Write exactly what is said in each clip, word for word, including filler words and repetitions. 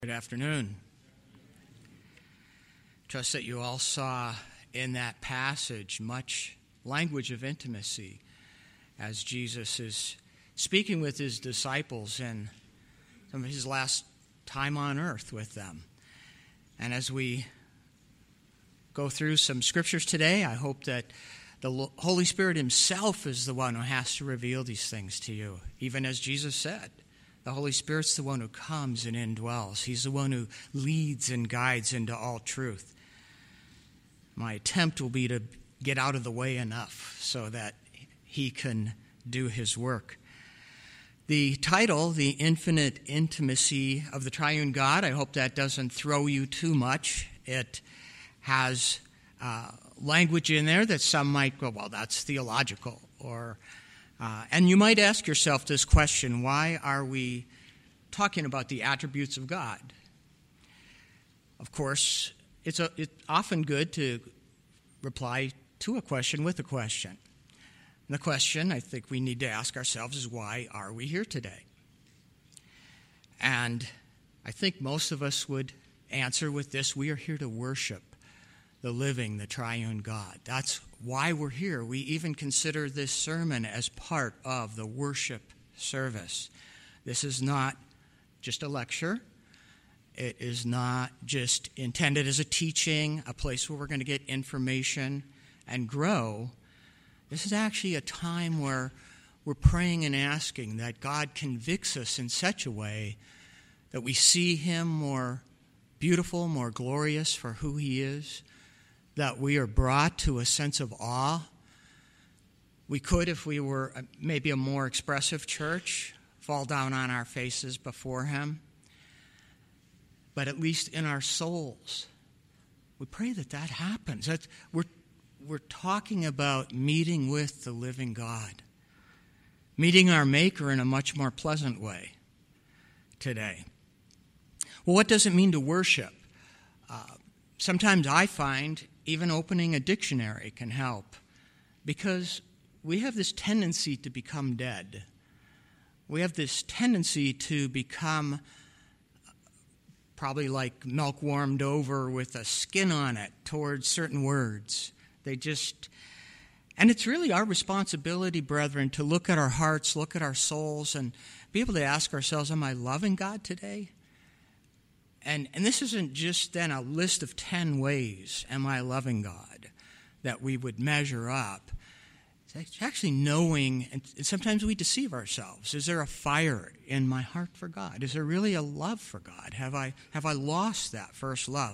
Good afternoon. Trust that you all saw in that passage much language of intimacy as Jesus is speaking with his disciples in some of his last time on earth with them. And as we go through some scriptures today, I hope that the Holy Spirit himself is the one who has to reveal these things to you, even as Jesus said. The Holy Spirit's the one who comes and indwells. He's the one who leads and guides into all truth. My attempt will be to get out of the way enough so that he can do his work. The title, The Infinite Intimacy of the Triune God, I hope that doesn't throw you too much. It has uh, language in there that some might go, well, that's theological, or Uh, and you might ask yourself this question: why are we talking about the attributes of God? Of course, it's, a, it's often good to reply to a question with a question. And the question I think we need to ask ourselves is, why are we here today? And I think most of us would answer with this: we are here to worship the living, the triune God. That's why we're here. We even consider this sermon as part of the worship service. This is not just a lecture. It is not just intended as a teaching, a place where we're going to get information and grow. This is actually a time where we're praying and asking that God convicts us in such a way that we see him more beautiful, more glorious for who he is, that we are brought to a sense of awe. We could, if we were maybe a more expressive church, fall down on our faces before him. But at least in our souls, we pray that that happens. That we're, we're talking about meeting with the living God, meeting our Maker in a much more pleasant way today. Well, what does it mean to worship? Uh, sometimes I find even opening a dictionary can help, because we have this tendency to become dead. We have this tendency to become probably like milk warmed over with a skin on it towards certain words. They just, and it's really our responsibility, brethren, to look at our hearts, look at our souls, and be able to ask ourselves, am I loving God today? And and this isn't just then a list of ten ways, am I loving God, that we would measure up. It's actually knowing, and sometimes we deceive ourselves. Is there a fire in my heart for God? Is there really a love for God? Have I have I lost that first love?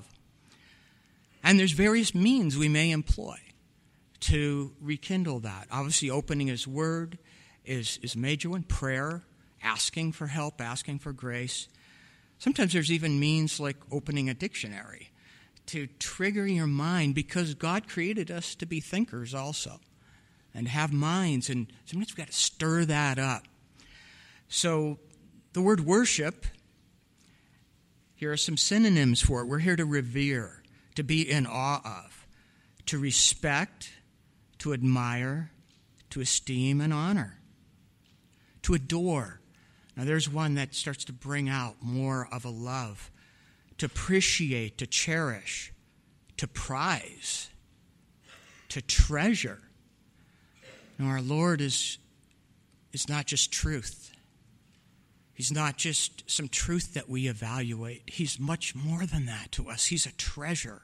And there's various means we may employ to rekindle that. Obviously, opening his word is, is a major one. Prayer, asking for help, asking for grace. Sometimes there's even means like opening a dictionary to trigger your mind, because God created us to be thinkers also and have minds, and sometimes we've got to stir that up. So the word worship, here are some synonyms for it. We're here to revere, to be in awe of, to respect, to admire, to esteem and honor, to adore. Now, there's one that starts to bring out more of a love, to appreciate, to cherish, to prize, to treasure. Now, our Lord is, is not just truth. He's not just some truth that we evaluate. He's much more than that to us. He's a treasure.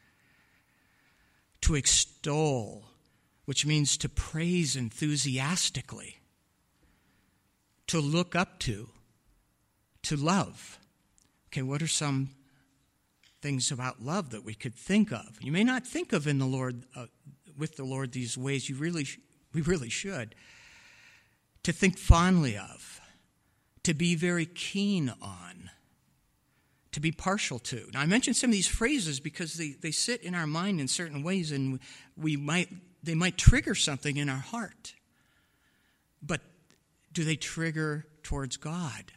To extol, which means to praise enthusiastically. To look up to, to love. Okay, what are some things about love that we could think of? You may not think of in the Lord, uh, with the Lord, these ways. You really, we really should. To think fondly of, to be very keen on, to be partial to. Now, I mentioned some of these phrases because they, they sit in our mind in certain ways, and we might they might trigger something in our heart. But do they trigger towards God?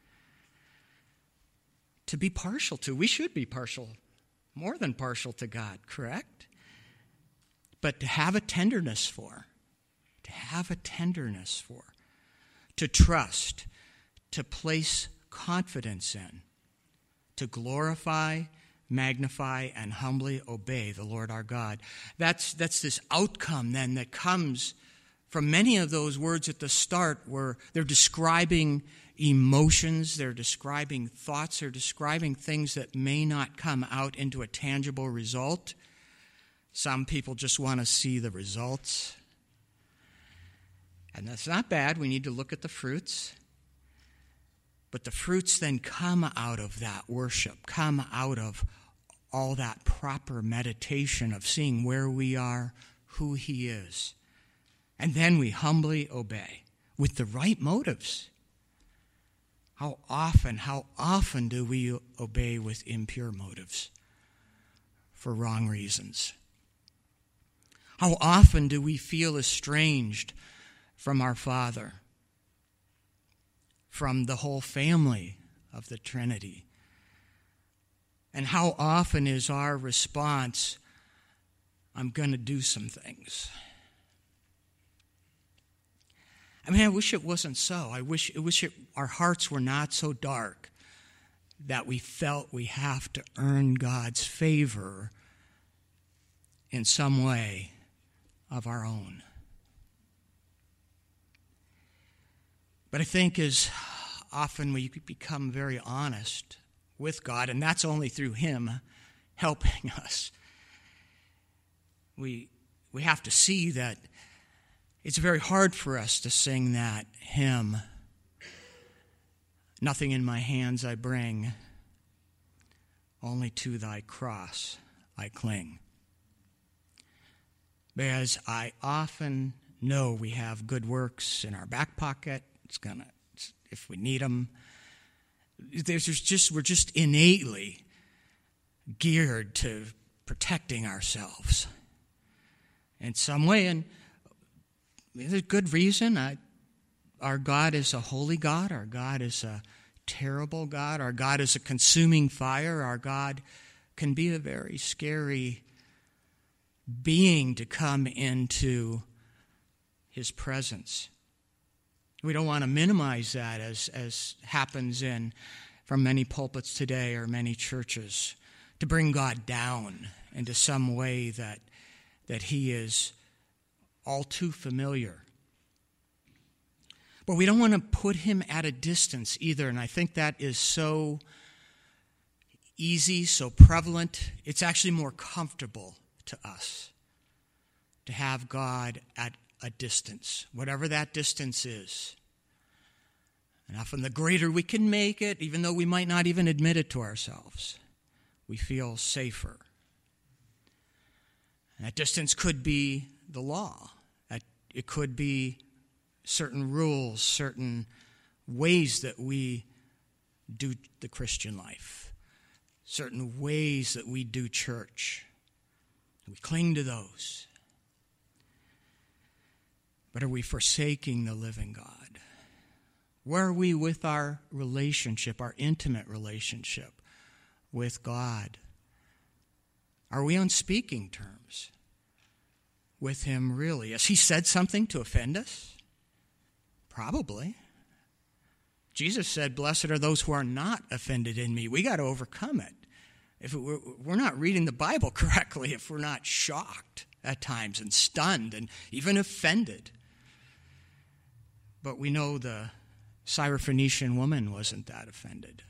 To be partial to. We should be partial, more than partial to God, correct? But to have a tenderness for. To have a tenderness for. To trust. To place confidence in. to glorify, magnify, and humbly obey the Lord our God. That's, that's this outcome then that comes from many of those words at the start where they're describing emotions, they're describing thoughts, they're describing things that may not come out into a tangible result. Some people just want to see the results. And that's not bad. We need to look at the fruits. But the fruits then come out of that worship, come out of all that proper meditation of seeing where we are, who He is. And then we humbly obey with the right motives. How often, how often do we obey with impure motives for wrong reasons? How often do we feel estranged from our Father, from the whole family of the Trinity? And how often is our response, I'm going to do some things? I mean, I wish it wasn't so. I wish, I wish it, our hearts were not so dark that we felt we have to earn God's favor in some way of our own. But I think as often we become very honest with God, and that's only through Him helping us, we, we have to see that it's very hard for us to sing that hymn, nothing in my hands I bring, only to thy cross I cling. Because I often know we have good works in our back pocket. It's gonna, if we need them. There's just we're just innately geared to protecting ourselves in some way, and there's a good reason. I, our God is a holy God. Our God is a terrible God. Our God is a consuming fire. Our God can be a very scary being to come into His presence. We don't want to minimize that as, as happens in from many pulpits today or many churches, to bring God down into some way that that He is all too familiar. But we don't want to put Him at a distance either, and I think that is so easy, so prevalent. It's actually more comfortable to us to have God at a distance, whatever that distance is. And often the greater we can make it, even though we might not even admit it to ourselves, we feel safer. And that distance could be the law. It could be certain rules, certain ways that we do the Christian life, certain ways that we do church. We cling to those. But are we forsaking the living God? Where are we with our relationship, our intimate relationship with God? Are we on speaking terms with Him really? Has He said something to offend us? Probably. Jesus said, blessed are those who are not offended in me. We got to overcome it. If it were, we're not reading the Bible correctly, if we're not shocked at times and stunned and even offended. But we know the Syrophoenician woman wasn't that offended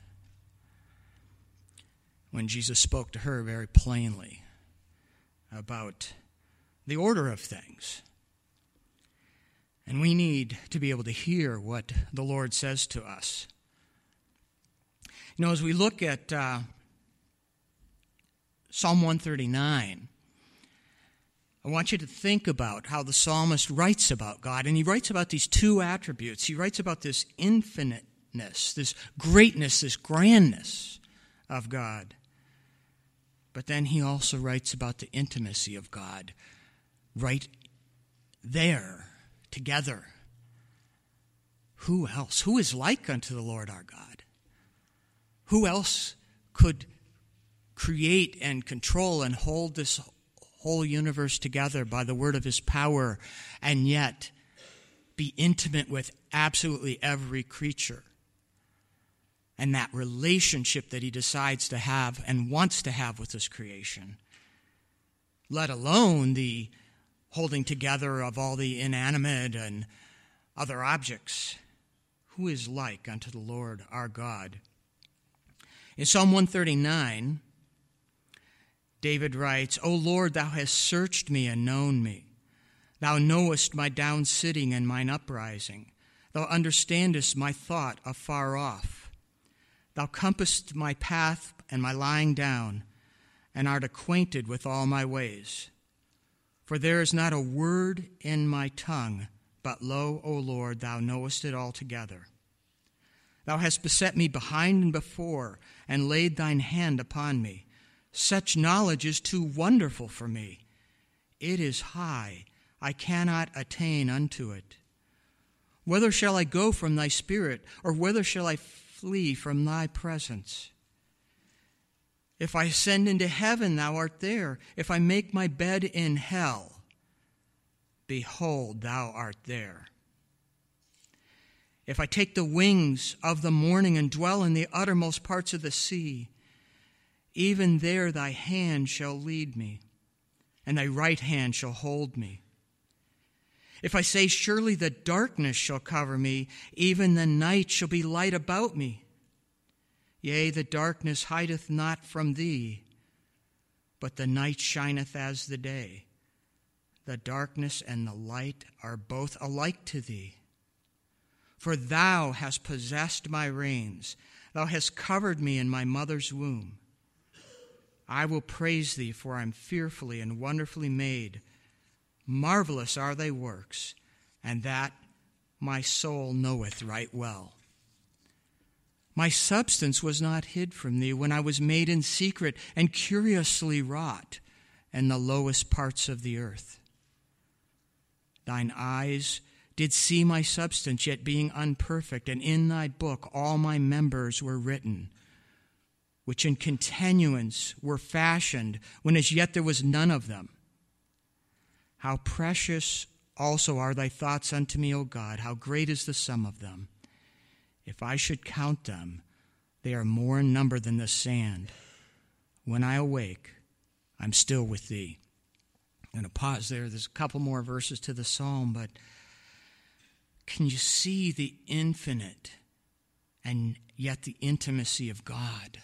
when Jesus spoke to her very plainly about the order of things. And we need to be able to hear what the Lord says to us. You know, as we look at uh, Psalm one thirty-nine, I want you to think about how the psalmist writes about God. And he writes about these two attributes. He writes about this infiniteness, this greatness, this grandness of God. But then he also writes about the intimacy of God right there, together. Who else? Who is like unto the Lord our God? Who else could create and control and hold this whole universe together by the word of His power and yet be intimate with absolutely every creature and that relationship that he decides to have and wants to have with his creation, let alone the holding together of all the inanimate and other objects. Who is like unto the Lord our God? In Psalm one thirty-nine, David writes, O Lord, thou hast searched me and known me. Thou knowest my down sitting and mine uprising. Thou understandest my thought afar off. Thou compassest my path and my lying down, and art acquainted with all my ways. For there is not a word in my tongue, but lo, O Lord, thou knowest it altogether. Thou hast beset me behind and before, and laid thine hand upon me. Such knowledge is too wonderful for me. It is high, I cannot attain unto it. Whither shall I go from thy spirit, or whither shall I flee from thy presence? If I ascend into heaven, thou art there. If I make my bed in hell, behold, thou art there. If I take the wings of the morning and dwell in the uttermost parts of the sea, even there thy hand shall lead me, and thy right hand shall hold me. If I say, surely the darkness shall cover me, even the night shall be light about me. Yea, the darkness hideth not from thee, but the night shineth as the day. The darkness and the light are both alike to thee. For thou hast possessed my reins. Thou hast covered me in my mother's womb. I will praise thee, for I am fearfully and wonderfully made. Marvelous are thy works, and that my soul knoweth right well. My substance was not hid from thee when I was made in secret and curiously wrought in the lowest parts of the earth. Thine eyes did see my substance, yet being unperfect, and in thy book all my members were written, which in continuance were fashioned, when as yet there was none of them. How precious also are thy thoughts unto me, O God! How great is the sum of them! If I should count them, they are more in number than the sand. When I awake, I'm still with thee. I'm going to pause there. There's a couple more verses to the psalm, but can you see the infinite and yet the intimacy of God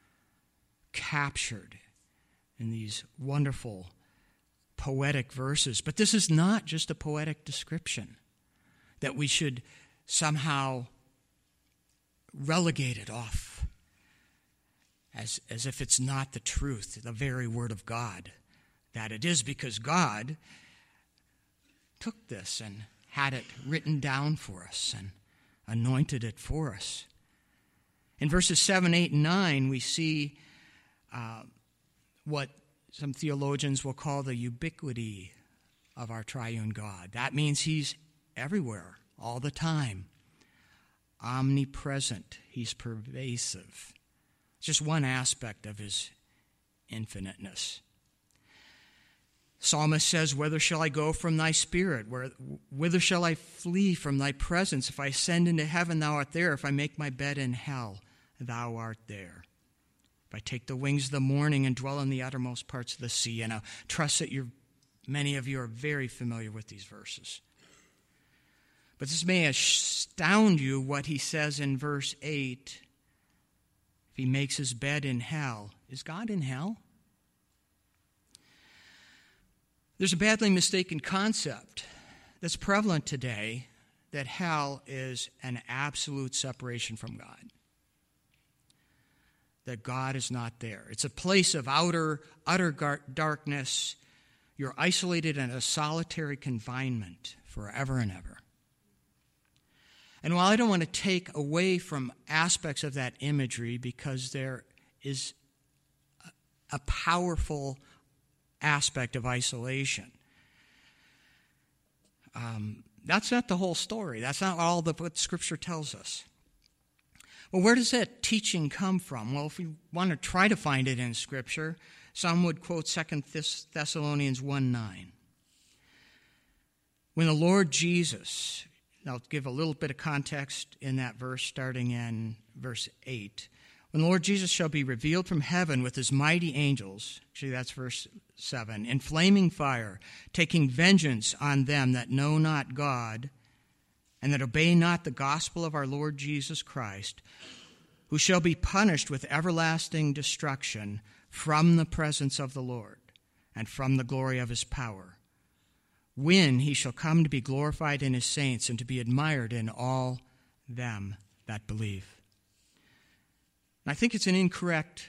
captured in these wonderful poetic verses? But this is not just a poetic description that we should somehow relegate it off as, as if it's not the truth, the very word of God. That it is, because God took this and had it written down for us and anointed it for us. In verses seven, eight, and nine, we see uh, what some theologians will call the ubiquity of our triune God. That means he's everywhere, all the time. Omnipresent. He's pervasive. It's just one aspect of his infiniteness. Psalmist says, whither shall I go from thy spirit? Where, whither shall I flee from thy presence? If I ascend into heaven, thou art there. If I make my bed in hell, thou art there. If I take the wings of the morning and dwell in the uttermost parts of the sea. And I trust that you're, many of you are very familiar with these verses. But this may astound you what he says in verse eight. If he makes his bed in hell, is God in hell? There's a badly mistaken concept that's prevalent today that hell is an absolute separation from God. That God is not there. It's a place of outer, utter gar- darkness. You're isolated in a solitary confinement forever and ever. And while I don't want to take away from aspects of that imagery, because there is a powerful aspect of isolation, um, that's not the whole story. That's not all the, what Scripture tells us. Well, where does that teaching come from? Well, if we want to try to find it in Scripture, some would quote Second Thessalonians one nine. When the Lord Jesus, I'll give a little bit of context in that verse, starting in verse eight. When the Lord Jesus shall be revealed from heaven with his mighty angels, actually that's verse seven, in flaming fire, taking vengeance on them that know not God, and that obey not the gospel of our Lord Jesus Christ, who shall be punished with everlasting destruction from the presence of the Lord, and from the glory of his power, when he shall come to be glorified in his saints, and to be admired in all them that believe. And I think it's an incorrect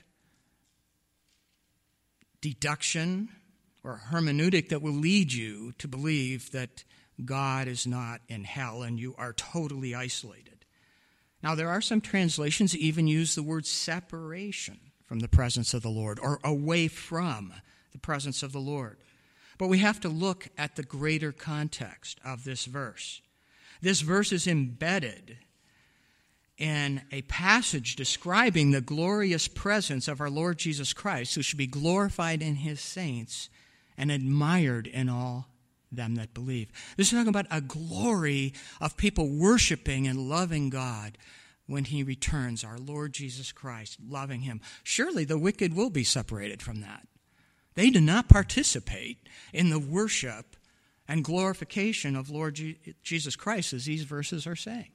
deduction or hermeneutic that will lead you to believe that God is not in hell and you are totally isolated. Now, there are some translations that even use the word separation from the presence of the Lord, or away from the presence of the Lord. But we have to look at the greater context of this verse. This verse is embedded in a passage describing the glorious presence of our Lord Jesus Christ, who should be glorified in his saints and admired in all them that believe. This is talking about a glory of people worshiping and loving God when he returns, our Lord Jesus Christ, loving him. Surely the wicked will be separated from that. They do not participate in the worship and glorification of Lord Jesus Christ, as these verses are saying.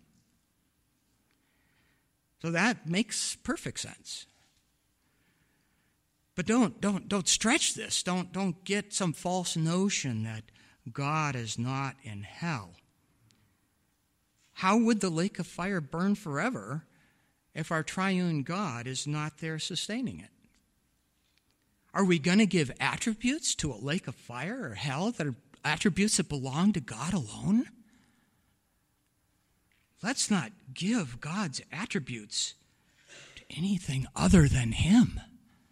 So that makes perfect sense. But don't don't don't stretch this. Don't don't get some false notion that God is not in hell. How would the lake of fire burn forever if our triune God is not there sustaining it? Are we going to give attributes to a lake of fire or hell that are attributes that belong to God alone? Let's not give God's attributes to anything other than him.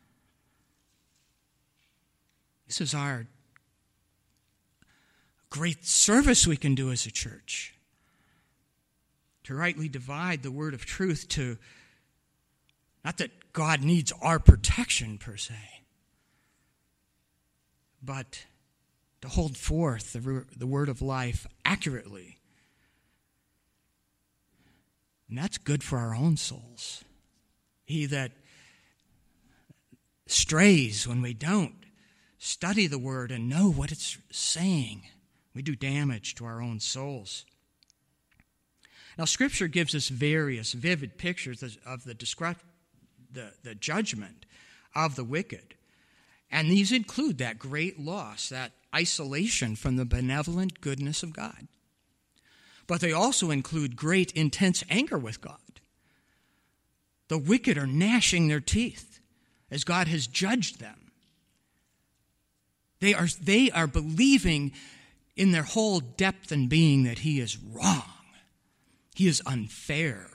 This is our great service we can do as a church, to rightly divide the word of truth, to, not that God needs our protection per se, but to hold forth the, the word of life accurately. And that's good for our own souls. He that strays when we don't study the word and know what it's saying, we do damage to our own souls. Now, Scripture gives us various vivid pictures of the, the, the judgment of the wicked. And these include that great loss, that isolation from the benevolent goodness of God. But they also include great, intense anger with God. The wicked are gnashing their teeth as God has judged them. They are, they are believing in their whole depth and being that he is wrong. He is unfair.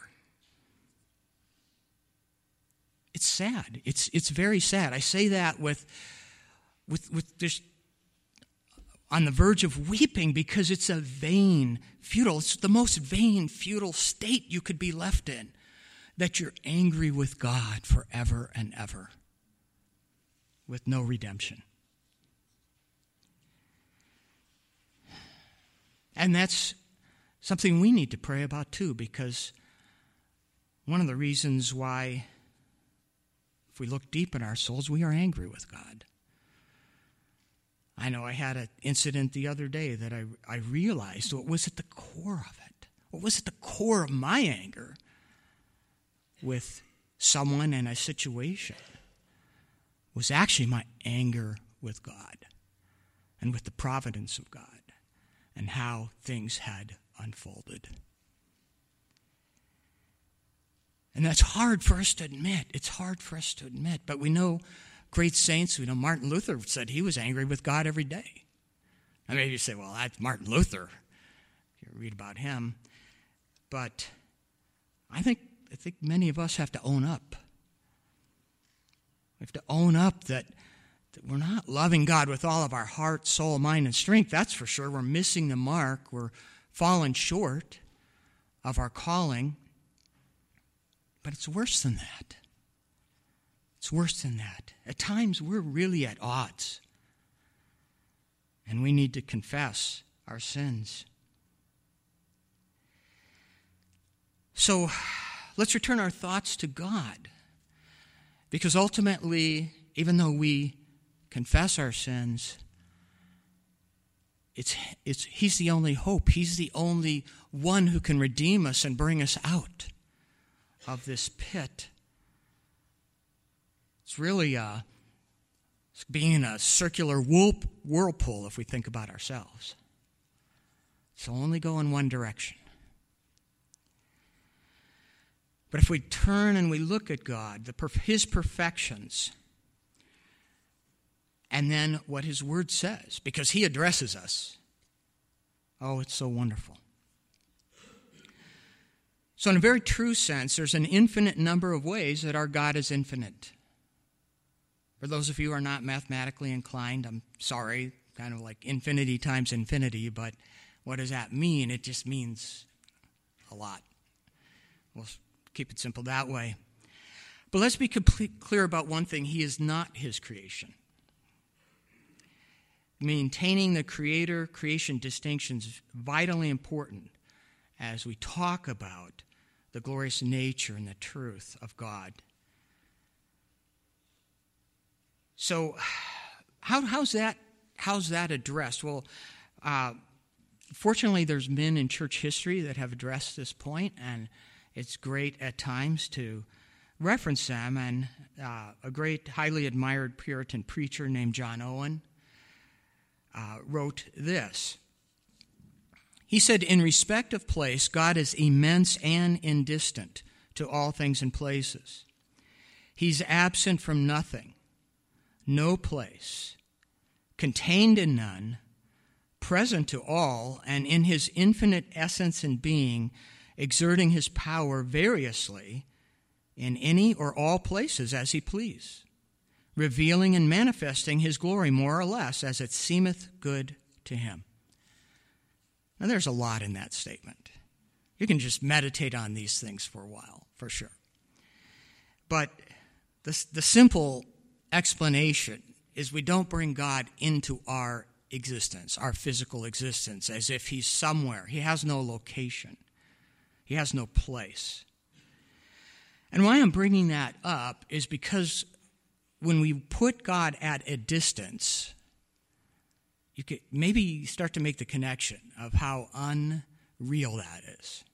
It's sad. It's it's very sad. I say that with with with just on the verge of weeping, because it's a vain, futile, it's the most vain, futile state you could be left in, that you're angry with God forever and ever with no redemption. And that's something we need to pray about too, because one of the reasons why, if we look deep in our souls, we are angry with God. I know I had an incident the other day that I, I realized what was at the core of it. What was at the core of my anger with someone and a situation was actually my anger with God and with the providence of God and how things had unfolded. And that's hard for us to admit. It's hard for us to admit. But we know great saints. We know Martin Luther said he was angry with God every day. And maybe you say, well, that's Martin Luther. You read about him. But I think I think many of us have to own up. We have to own up that, that we're not loving God with all of our heart, soul, mind, and strength. That's for sure. We're missing the mark. We're falling short of our calling. But it's worse than that. It's worse than that. At times, we're really at odds. And we need to confess our sins. So let's return our thoughts to God, because ultimately, even though we confess our sins, it's, it's, He's the only hope. He's the only one who can redeem us and bring us out of this pit. It's really uh, it's being in a circular whirlpool if we think about ourselves. It's only go in one direction. But if we turn and we look at God, the, His perfections, and then what His Word says, because He addresses us, oh, it's so wonderful. So in a very true sense, there's an infinite number of ways that our God is infinite. For those of you who are not mathematically inclined, I'm sorry, kind of like infinity times infinity, but what does that mean? It just means a lot. We'll keep it simple that way. But let's be complete, clear about one thing. He is not His creation. Maintaining the creator-creation distinction is vitally important as we talk about the glorious nature and the truth of God. So how, how's that, how's that addressed? Well, uh, fortunately, there's men in church history that have addressed this point, and it's great at times to reference them. And uh, a great, highly admired Puritan preacher named John Owen uh, wrote this. He said, "In respect of place, God is immense and indistant to all things and places. He's absent from nothing, no place, contained in none, present to all, and in His infinite essence and being, exerting His power variously in any or all places as He please, revealing and manifesting His glory more or less as it seemeth good to Him." Now, there's a lot in that statement. You can just meditate on these things for a while, for sure. But the, the simple explanation is we don't bring God into our existence, our physical existence, as if He's somewhere. He has no location. He has no place. And why I'm bringing that up is because when we put God at a distance, you could maybe start to make the connection of how unreal that is.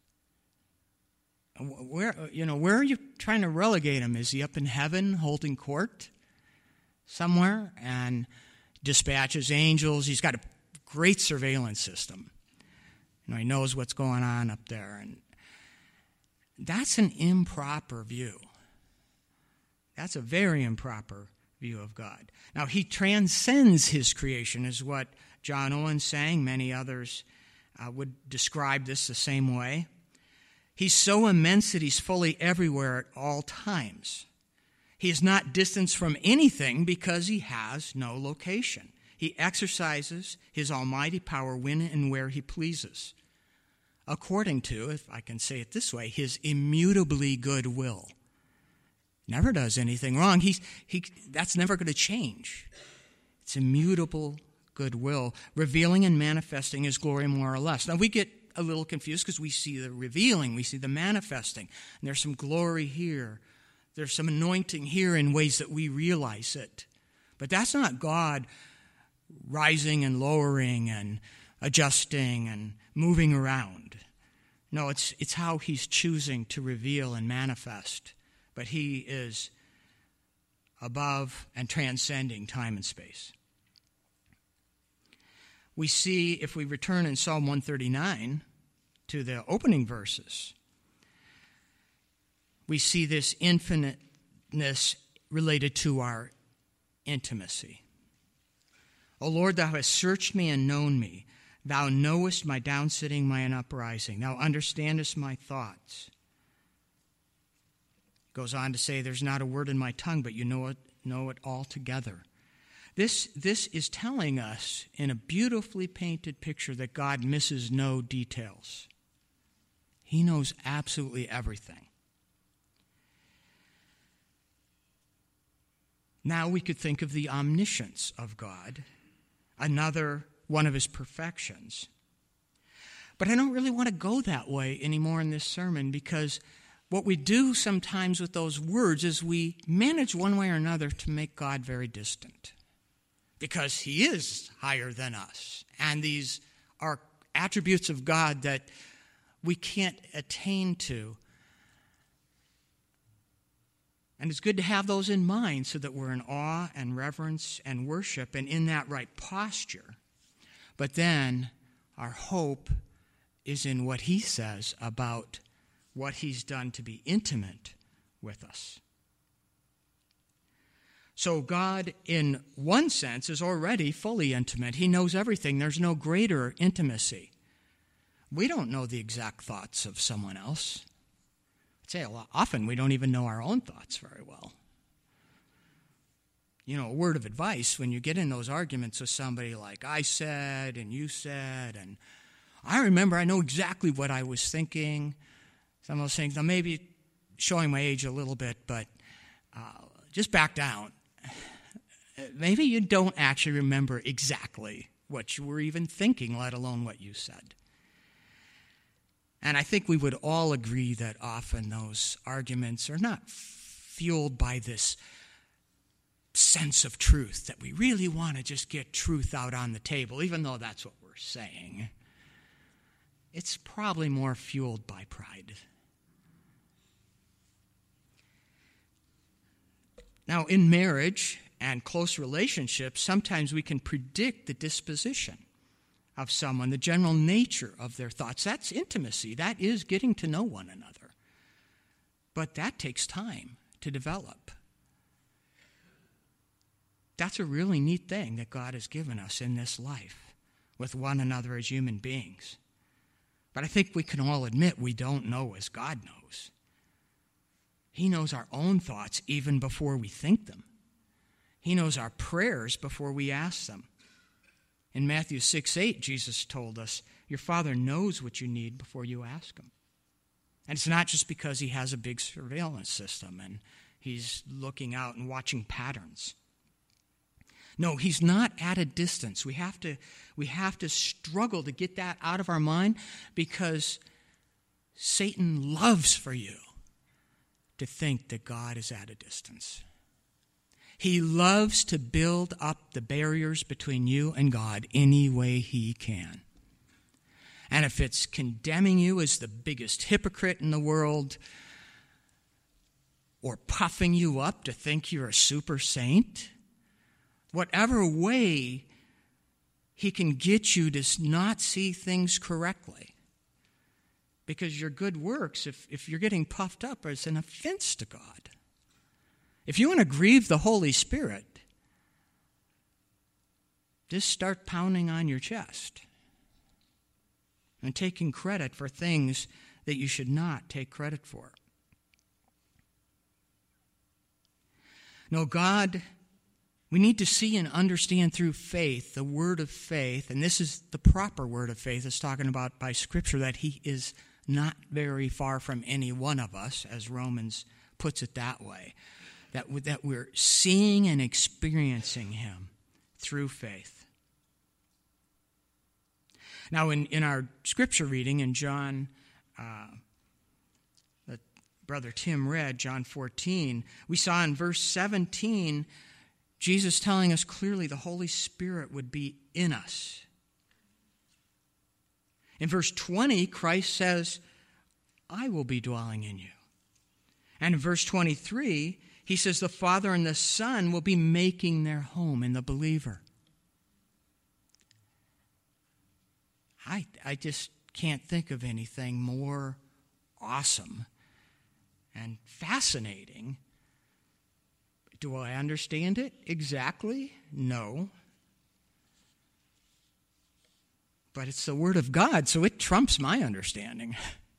Where, you know, where are you trying to relegate Him? Is He up in heaven holding court somewhere and dispatches angels? He's got a great surveillance system. You know, He knows what's going on up there. And that's an improper view. That's a very improper view of God. Now, He transcends His creation, is what John Owen's saying. Many others uh, would describe this the same way. He's so immense that He's fully everywhere at all times. He is not distanced from anything because He has no location. He exercises His almighty power when and where He pleases, according to, if I can say it this way, His immutably good will. Never does anything wrong. He's, he, that's never going to change. It's immutable goodwill, revealing and manifesting His glory more or less. Now, we get a little confused because we see the revealing, we see the manifesting, and there's some glory here. There's some anointing here in ways that we realize it. But that's not God rising and lowering and adjusting and moving around. No, it's it's how He's choosing to reveal and manifest. But He is above and transcending time and space. We see, if we return in Psalm one thirty-nine to the opening verses, we see this infiniteness related to our intimacy. O Lord, Thou hast searched me and known me. Thou knowest my downsitting, my uprising. Thou understandest my thoughts. Goes on to say, there's not a word in my tongue, but you know it, know it altogether. This, this is telling us in a beautifully painted picture that God misses no details. He knows absolutely everything. Now we could think of the omniscience of God, another one of His perfections. But I don't really want to go that way anymore in this sermon, because what we do sometimes with those words is we manage one way or another to make God very distant, because he is higher than us. And these are attributes of God that we can't attain to. And it's good to have those in mind so that we're in awe and reverence and worship and in that right posture. But then our hope is in what he says about what he's done to be intimate with us. So God, in one sense, is already fully intimate. He knows everything. There's no greater intimacy. We don't know the exact thoughts of someone else. I'd say a lot, often we don't even know our own thoughts very well. You know, a word of advice, when you get in those arguments with somebody like, I said and you said, and I remember, I know exactly what I was thinking. Some of those things, now maybe showing my age a little bit, but uh, just back down. Maybe you don't actually remember exactly what you were even thinking, let alone what you said. And I think we would all agree that often those arguments are not fueled by this sense of truth, that we really want to just get truth out on the table, even though that's what we're saying. It's probably more fueled by pride. Now, in marriage and close relationships, sometimes we can predict the disposition of someone, the general nature of their thoughts. That's intimacy. That is getting to know one another. But that takes time to develop. That's a really neat thing that God has given us in this life with one another as human beings. But I think we can all admit we don't know as God knows. He knows our own thoughts even before we think them. He knows our prayers before we ask them. In Matthew six eight, Jesus told us, your Father knows what you need before you ask him. And it's not just because he has a big surveillance system and he's looking out and watching patterns. No, he's not at a distance. We have to, we have to struggle to get that out of our mind, because Satan loves for you to think that God is at a distance. He loves to build up the barriers between you and God any way he can. And if it's condemning you as the biggest hypocrite in the world, or puffing you up to think you're a super saint, whatever way he can get you to not see things correctly. Because your good works, if, if you're getting puffed up, is an offense to God. If you want to grieve the Holy Spirit, just start pounding on your chest and taking credit for things that you should not take credit for. No, God, we need to see and understand through faith, the word of faith, and this is the proper word of faith it's talking about by Scripture, that he is not very far from any one of us, as Romans puts it that way. That, that we're seeing and experiencing him through faith. Now, in, in our scripture reading in John, uh, that Brother Tim read, John fourteen, we saw in verse seventeen, Jesus telling us clearly the Holy Spirit would be in us. In verse twenty, Christ says, I will be dwelling in you. And in verse twenty-three, he says the Father and the Son will be making their home in the believer. I, I just can't think of anything more awesome and fascinating. Do I understand it exactly? No. But it's the Word of God, so it trumps my understanding.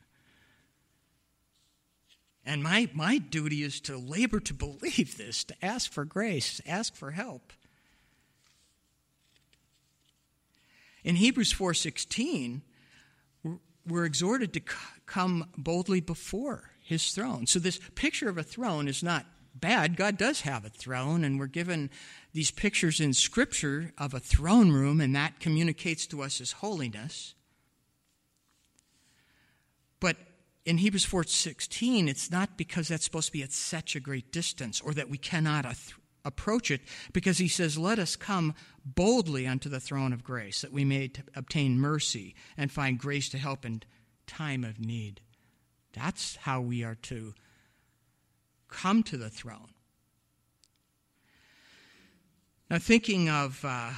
And my, my duty is to labor to believe this, to ask for grace, ask for help. In Hebrews four sixteen, we're exhorted to come boldly before his throne. So this picture of a throne is not bad. God does have a throne, and we're given these pictures in Scripture of a throne room, and that communicates to us his holiness. in Hebrews four sixteen, it's not because that's supposed to be at such a great distance or that we cannot ath- approach it, because he says, let us come boldly unto the throne of grace, that we may t- obtain mercy and find grace to help in time of need. That's how we are to come to the throne. Now, thinking of uh,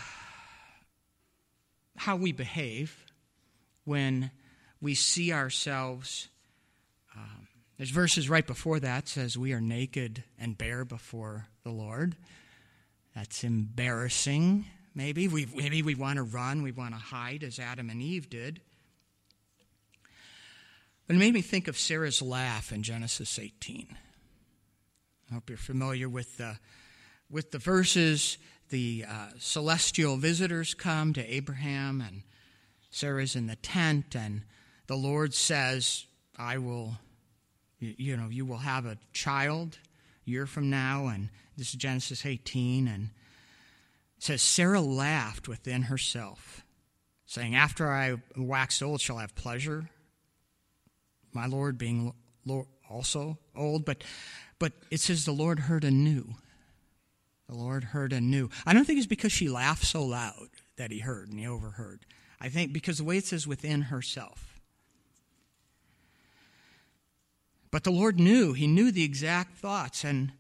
how we behave when we see ourselves, um, there's verses right before that says we are naked and bare before the Lord. That's embarrassing, maybe. We, maybe we want to run, we want to hide, as Adam and Eve did. But it made me think of Sarah's laugh in Genesis eighteen. I hope you're familiar with the, with the verses. The uh, celestial visitors come to Abraham, and Sarah's in the tent, and the Lord says, I will, you, you know, you will have a child a year from now, and this is Genesis eighteen, and it says, Sarah laughed within herself, saying, after I wax old shall I have pleasure, my Lord being also old. But, but it says the Lord heard anew. The Lord heard anew. I don't think it's because she laughed so loud that he heard and he overheard. I think because the way it says within herself. But the Lord knew. He knew the exact thoughts. And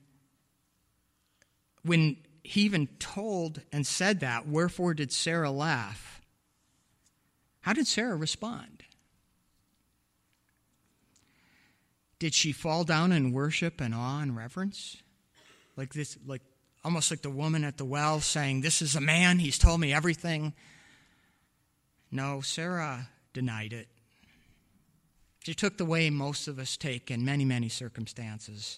when he even told and said that, wherefore did Sarah laugh? How did Sarah respond? Did she fall down in worship and awe and reverence? Like this, like almost like the woman at the well saying, this is a man, he's told me everything. No, Sarah denied it. She took the way most of us take in many, many circumstances.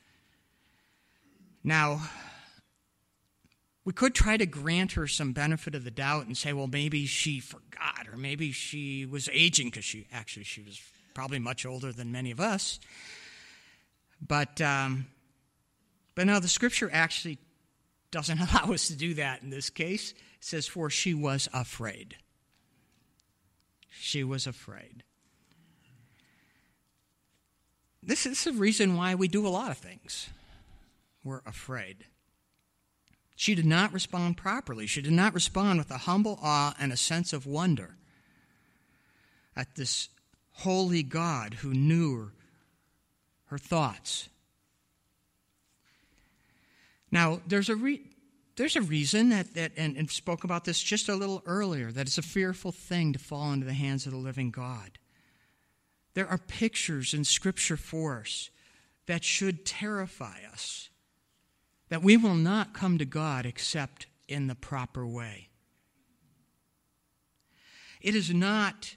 Now, we could try to grant her some benefit of the doubt and say, well, maybe she forgot, or maybe she was aging, because she actually she was probably much older than many of us. But um, but no, the Scripture actually doesn't allow us to do that in this case. It says, for she was afraid. She was afraid. This is the reason why we do a lot of things. We're afraid. She did not respond properly. She did not respond with a humble awe and a sense of wonder at this holy God who knew her, her thoughts. Now, there's a re- there's a reason that, that and, and spoke about this just a little earlier, that it's a fearful thing to fall into the hands of the living God. There are pictures in Scripture for us that should terrify us, that we will not come to God except in the proper way. It is not,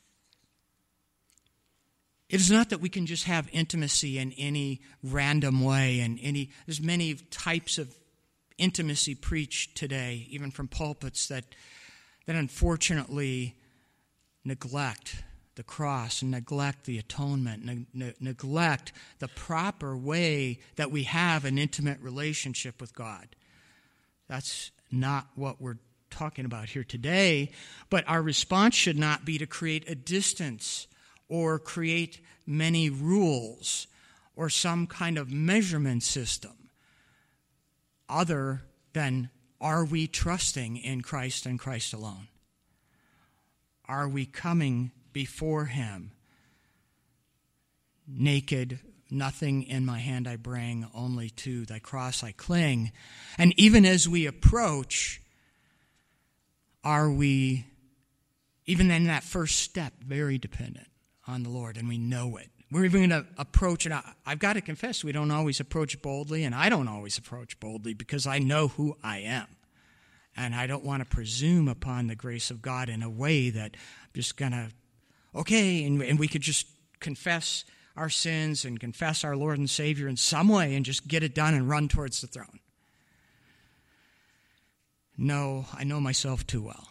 it is not that we can just have intimacy in any random way, and any, there's many types of intimacy preached today, even from pulpits, that, that unfortunately neglect the cross and neglect the atonement, ne- ne- neglect the proper way that we have an intimate relationship with God. That's not what we're talking about here today, but our response should not be to create a distance or create many rules or some kind of measurement system other than, are we trusting in Christ and Christ alone? Are we coming before him naked, nothing in my hand I bring, only to thy cross I cling? And even as we approach, are we, even in that first step, very dependent on the Lord, and we know it? We're even going to approach it. I've got to confess, we don't always approach boldly, and I don't always approach boldly because I know who I am. And I don't want to presume upon the grace of God in a way that I'm just going to, okay, and, and we could just confess our sins and confess our Lord and Savior in some way and just get it done and run towards the throne. No, I know myself too well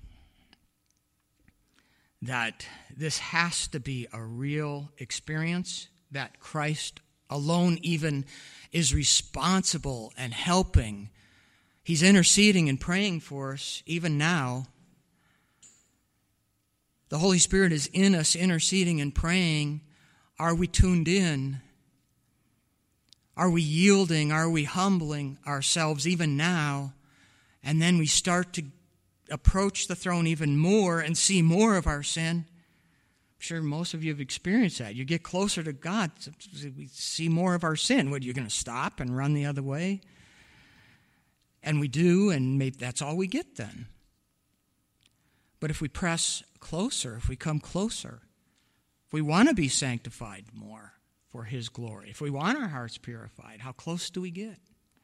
that this has to be a real experience, that Christ alone even is responsible and helping. He's interceding and praying for us even now. The Holy Spirit is in us interceding and praying Are we tuned in? Are we yielding? Are we humbling ourselves even now? And then we start to approach the throne even more and see more of our sin. I'm sure most of you have experienced that. You get closer to God, we see more of our sin. What, you're going to stop and run the other way? And we do, and maybe that's all we get then. But if we press closer, if we come closer, if we want to be sanctified more for His glory, if we want our hearts purified, how close do we get?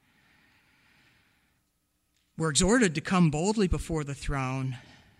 We're exhorted to come boldly before the throne,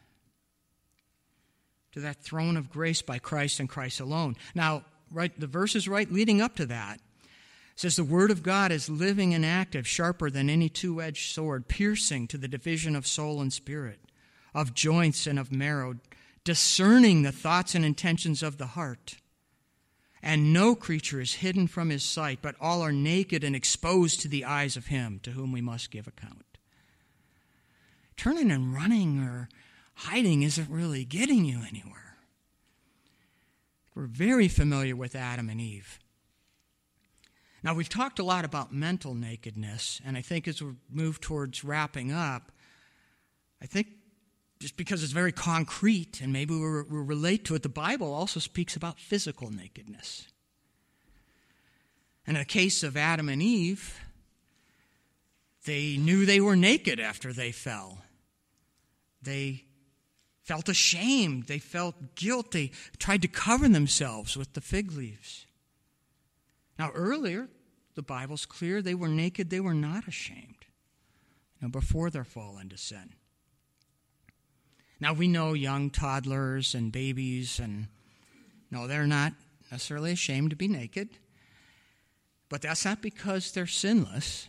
to that throne of grace by Christ and Christ alone. Now, right, the verses right leading up to that says the Word of God is living and active, sharper than any two-edged sword, piercing to the division of soul and spirit, of joints and of marrow, discerning the thoughts and intentions of the heart. And no creature is hidden from His sight, but all are naked and exposed to the eyes of Him to whom we must give account. Turning and running or hiding isn't really getting you anywhere. We're very familiar with Adam and Eve. Now, we've talked a lot about mental nakedness, and I think as we move towards wrapping up, I think just because it's very concrete and maybe we'll, we'll relate to it, the Bible also speaks about physical nakedness. And in the case of Adam and Eve, they knew they were naked after they fell. They felt ashamed. They felt guilt. They tried to cover themselves with the fig leaves. Now, earlier, the Bible's clear. They were naked. They were not ashamed, you know, before their fall into sin. Now, we know young toddlers and babies, and no, they're not necessarily ashamed to be naked. But that's not because they're sinless.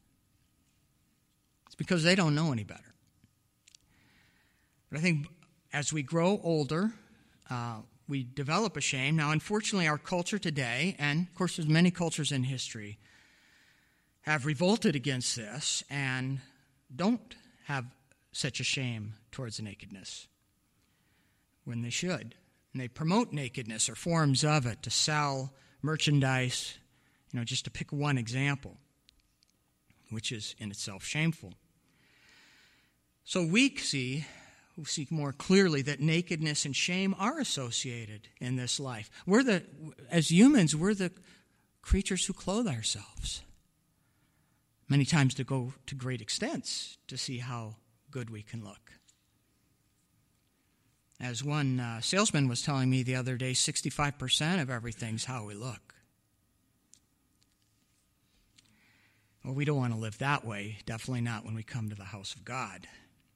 It's because they don't know any better. But I think as we grow older, uh, we develop a shame. Now, unfortunately, our culture today, and of course there's many cultures in history, have revolted against this and don't have such a shame towards nakedness when they should. And they promote nakedness or forms of it to sell merchandise, you know, just to pick one example, which is in itself shameful. So we see... We see more clearly that nakedness and shame are associated in this life. We're the, as humans, we're the creatures who clothe ourselves. Many times to go to great extents to see how good we can look. As one uh, salesman was telling me the other day, sixty-five percent of everything's how we look. Well, we don't want to live that way, definitely not when we come to the house of God.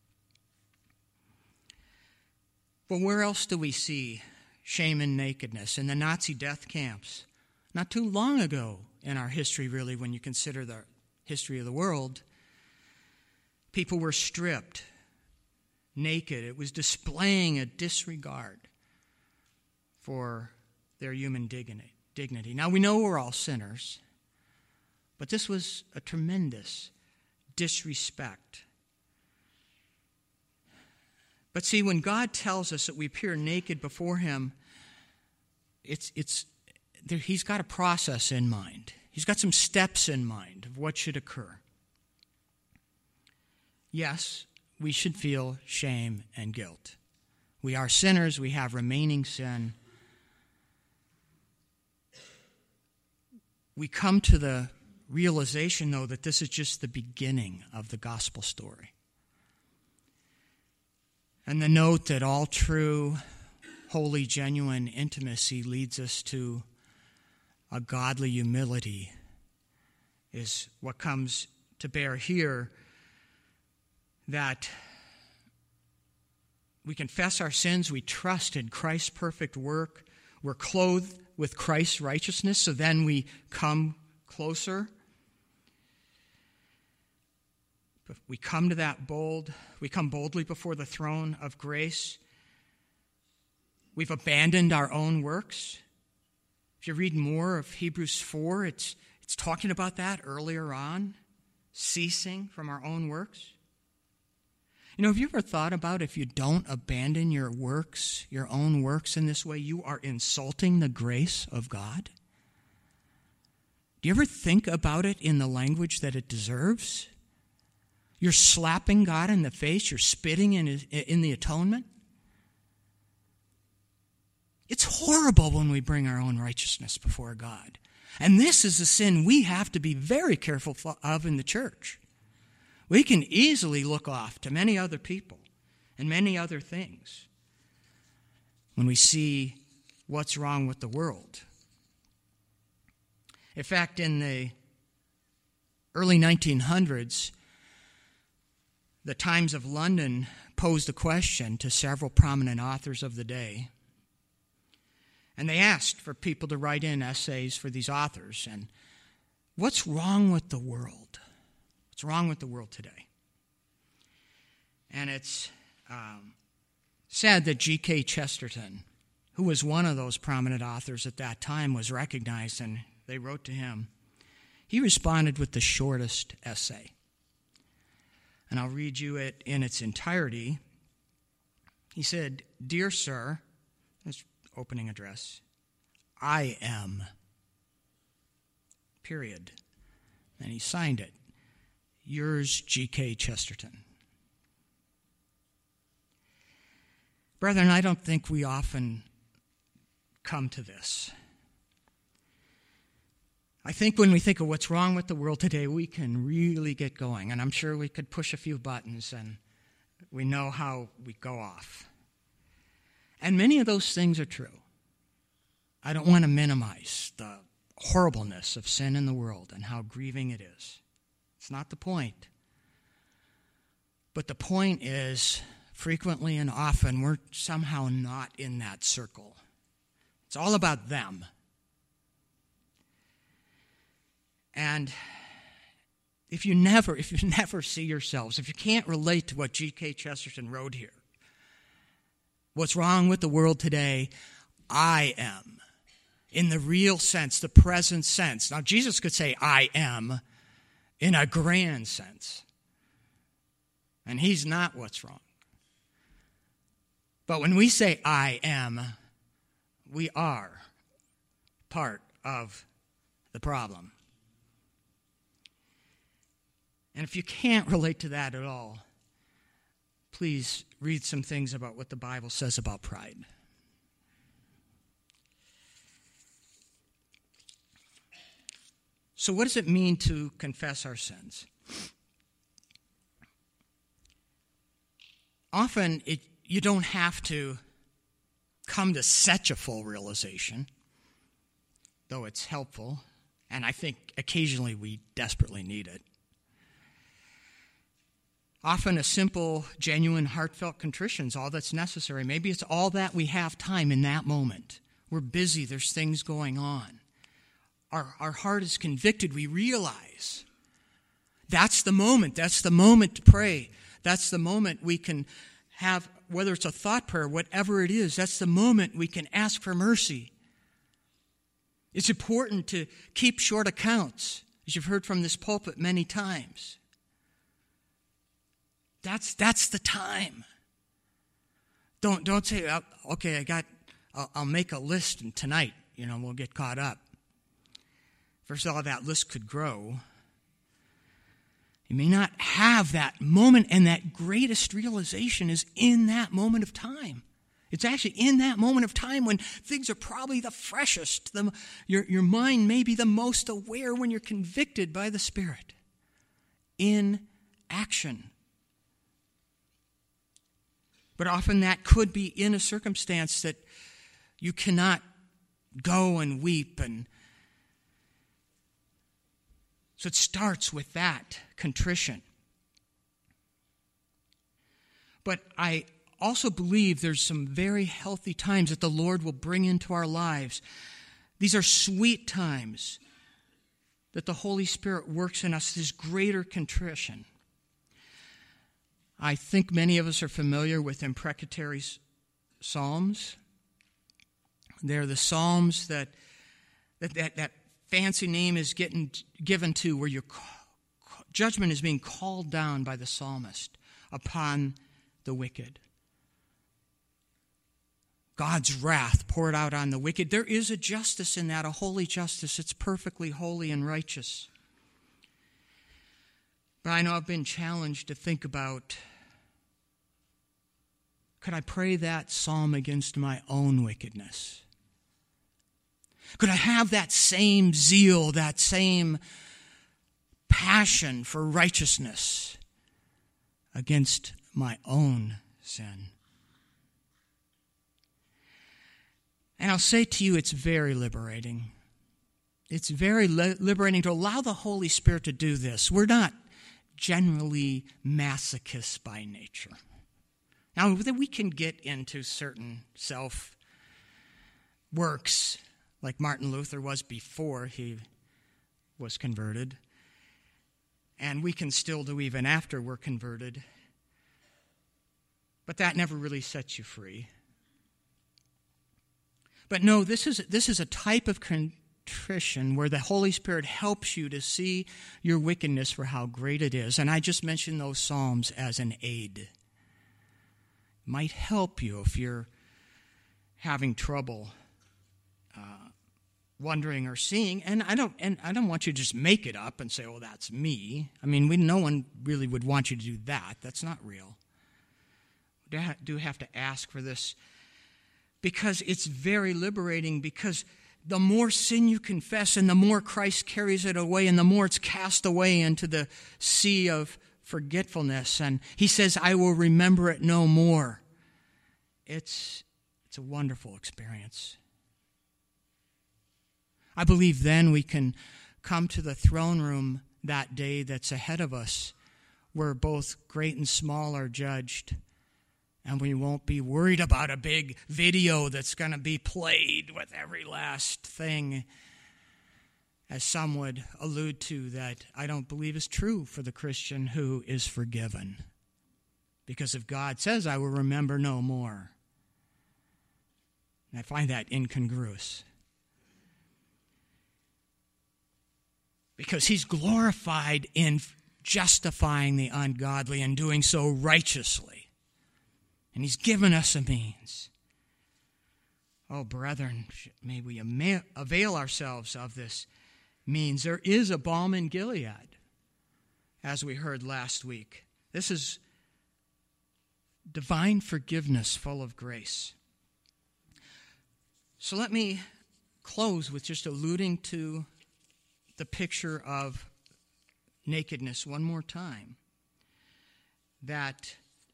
But where else do we see shame and nakedness? In the Nazi death camps. Not too long ago in our history, really, when you consider the history of the world, people were stripped, naked. It was displaying a disregard for their human dignity. Now, we know we're all sinners, but this was a tremendous disrespect. But see, when God tells us that we appear naked before Him, it's it's there, He's got a process in mind. He's got some steps in mind of what should occur. Yes, we should feel shame and guilt. We are sinners. We have remaining sin. We come to the realization, though, that this is just the beginning of the gospel story. And the note that all true, holy, genuine intimacy leads us to a godly humility is what comes to bear here, that we confess our sins, we trust in Christ's perfect work, we're clothed with Christ's righteousness, so then we come closer. We come to that bold, we come boldly before the throne of grace. We've abandoned our own works. If you read more of Hebrews four, it's, it's talking about that earlier on, ceasing from our own works. You know, have you ever thought about if you don't abandon your works, your own works in this way, you are insulting the grace of God? Do you ever think about it in the language that it deserves? You're slapping God in the face. You're spitting in, his, in the atonement. It's horrible when we bring our own righteousness before God. And this is a sin we have to be very careful of in the church. We can easily look off to many other people and many other things when we see what's wrong with the world. In fact, in the early nineteen hundreds, the Times of London posed a question to several prominent authors of the day. And they asked for people to write in essays for these authors. And what's wrong with the world? What's wrong with the world today? And it's um, sad that G K Chesterton, who was one of those prominent authors at that time, was recognized, and they wrote to him. He responded with the shortest essay. And I'll read you it in its entirety. He said, "Dear sir," his opening address, "I am," period. And he signed it, "Yours, G K Chesterton." Brethren, I don't think we often come to this. I think when we think of what's wrong with the world today, we can really get going. And I'm sure we could push a few buttons and we know how we go off. And many of those things are true. I don't want to minimize the horribleness of sin in the world and how grieving it is. It's not the point. But the point is, frequently and often, we're somehow not in that circle. It's all about them. And if you never, if you never see yourselves, if you can't relate to what G K Chesterton wrote here, what's wrong with the world today, I am. In the real sense, the present sense. Now, Jesus could say, I am, in a grand sense. And he's not what's wrong. But when we say, I am, we are part of the problem. And if you can't relate to that at all, please read some things about what the Bible says about pride. So what does it mean to confess our sins? Often, it, you don't have to come to such a full realization, though it's helpful, and I think occasionally we desperately need it. Often a simple, genuine, heartfelt contrition is all that's necessary. Maybe it's all that we have time in that moment. We're busy, there's things going on. Our, our heart is convicted, we realize. That's the moment, that's the moment to pray. That's the moment we can have, whether it's a thought prayer, whatever it is, that's the moment we can ask for mercy. It's important to keep short accounts, as you've heard from this pulpit many times. That's that's the time. Don't don't say, okay, I got, I'll, I'll make a list and tonight, you know, we'll get caught up. First of all, that list could grow. You may not have that moment, and that greatest realization is in that moment of time. It's actually in that moment of time when things are probably the freshest. The, your, your mind may be the most aware when you're convicted by the Spirit. In action. But often that could be in a circumstance that you cannot go and weep. And so it starts with that contrition. But I also believe there's some very healthy times that the Lord will bring into our lives. These are sweet times that the Holy Spirit works in us, this greater contrition. I think many of us are familiar with imprecatory psalms. They're the psalms that that, that, that fancy name is getting given to, where your judgment is being called down by the psalmist upon the wicked. God's wrath poured out on the wicked. There is a justice in that, a holy justice. It's perfectly holy and righteous. But I know I've been challenged to think about, could I pray that psalm against my own wickedness? Could I have that same zeal, that same passion for righteousness against my own sin? And I'll say to you, it's very liberating. It's very li- liberating to allow the Holy Spirit to do this. We're not generally masochists by nature. Now, we can get into certain self-works, like Martin Luther was before he was converted, and we can still do even after we're converted. But that never really sets you free. But no, this is this is a type of contrition where the Holy Spirit helps you to see your wickedness for how great it is. And I just mentioned those Psalms as an aid. It might help you if you're having trouble uh, wondering or seeing. And I don't and I don't want you to just make it up and say, "Oh, that's me." I mean, we no one really would want you to do that. That's not real. We do have to ask for this. Because it's very liberating, because the more sin you confess and the more Christ carries it away and the more it's cast away into the sea of forgetfulness. And he says, I will remember it no more. It's, it's a wonderful experience. I believe then we can come to the throne room that day that's ahead of us, where both great and small are judged. And we won't be worried about a big video that's going to be played with every last thing, as some would allude to, that I don't believe is true for the Christian who is forgiven. Because if God says, I will remember no more, and I find that incongruous. Because he's glorified in justifying the ungodly and doing so righteously. And he's given us a means. Oh, brethren, may we avail ourselves of this means. There is a balm in Gilead, as we heard last week. This is divine forgiveness full of grace. So let me close with just alluding to the picture of nakedness one more time. That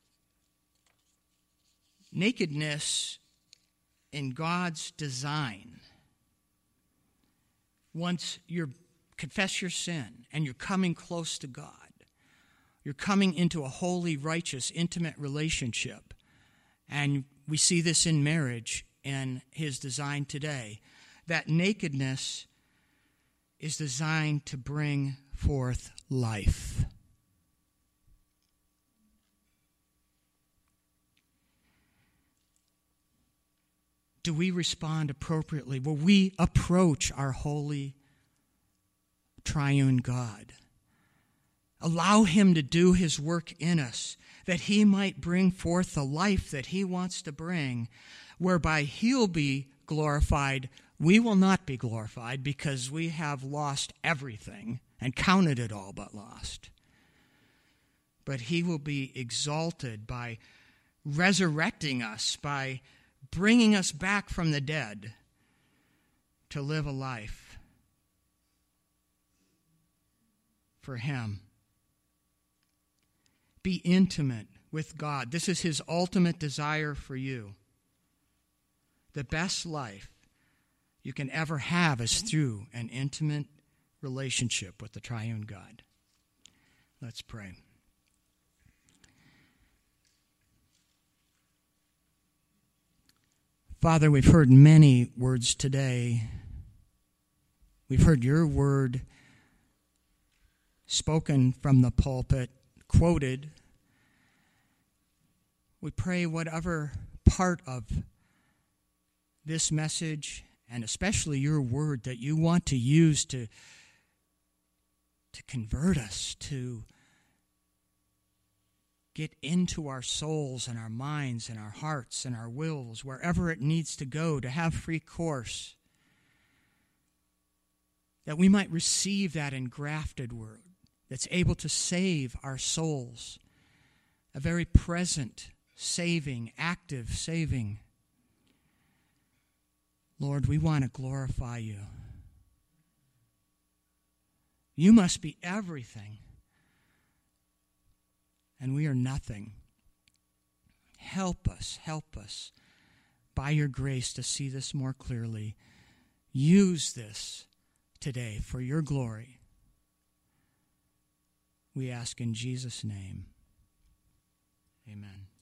nakedness in God's design, once you confess your sin and you're coming close to God, you're coming into a holy, righteous, intimate relationship. And we see this in marriage in his design today. That nakedness is designed to bring forth life. Do we respond appropriately? Will we approach our holy, triune God? Allow him to do his work in us, that he might bring forth the life that he wants to bring, whereby he'll be glorified. We will not be glorified because we have lost everything and counted it all but lost. But he will be exalted by resurrecting us, by bringing us back from the dead to live a life for him. Be intimate with God. This is his ultimate desire for you. The best life you can ever have is through an intimate relationship with the triune God. Let's pray. Father, we've heard many words today. We've heard your word spoken from the pulpit, quoted. We pray whatever part of this message, and especially your word, that you want to use to, to convert us, to get into our souls and our minds and our hearts and our wills, wherever it needs to go, to have free course, that we might receive that engrafted word that's able to save our souls, a very present, saving, active saving. Lord, we want to glorify you. You must be everything, and we are nothing. Help us, help us, by your grace, to see this more clearly. Use this today for your glory. We ask in Jesus' name. Amen.